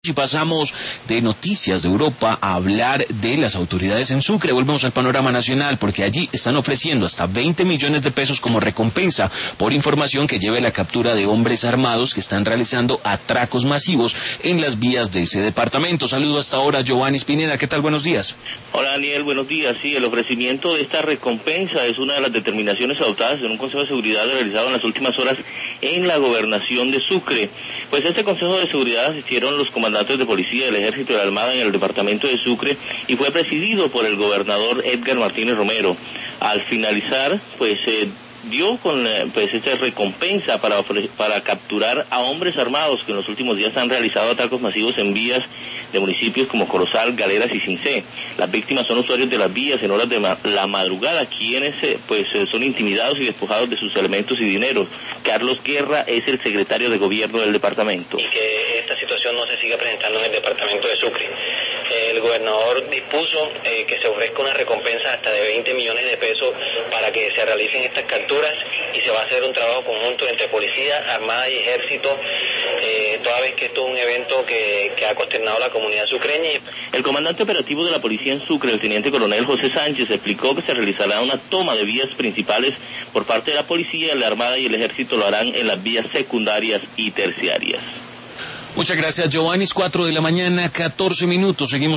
Y pasamos de noticias de Europa a hablar de las autoridades en Sucre. Volvemos al panorama nacional porque allí están ofreciendo hasta 20 millones de pesos como recompensa por información que lleve a la captura de hombres armados que están realizando atracos masivos en las vías de ese departamento. Saludo hasta ahora, Giovanni Spineda. ¿Qué tal? Buenos días. Hola, Daniel. Buenos días. Sí, el ofrecimiento de esta recompensa es una de las determinaciones adoptadas en un Consejo de Seguridad realizado en las últimas horas en la gobernación de Sucre. Pues este Consejo de Seguridad asistieron los comandantes de policía del Ejército y de la Armada en el departamento de Sucre y fue presidido por el gobernador Edgar Martínez Romero. Al finalizar, dio con esta recompensa para capturar a hombres armados que en los últimos días han realizado atracos masivos en vías de municipios como Corozal, Galeras y Cincé. Las víctimas son usuarios de las vías en horas de la madrugada, quienes son intimidados y despojados de sus elementos y dinero. Carlos Guerra es el secretario de gobierno del departamento. Y que esta situación no se siga presentando en el departamento de Sucre. El gobernador dispuso que se ofrezca una recompensa hasta de 20 millones de pesos para que se realicen estas capturas y se va a hacer un trabajo conjunto entre policía, armada y ejército, toda vez que esto es un evento que ha consternado a la comunidad sucreña. El comandante operativo de la policía en Sucre, el teniente coronel José Sánchez, explicó que se realizará una toma de vías principales por parte de la policía, la armada y el ejército lo harán en las vías secundarias y terciarias. Muchas gracias, Giovanni. 4 de la mañana, 14 minutos. Seguimos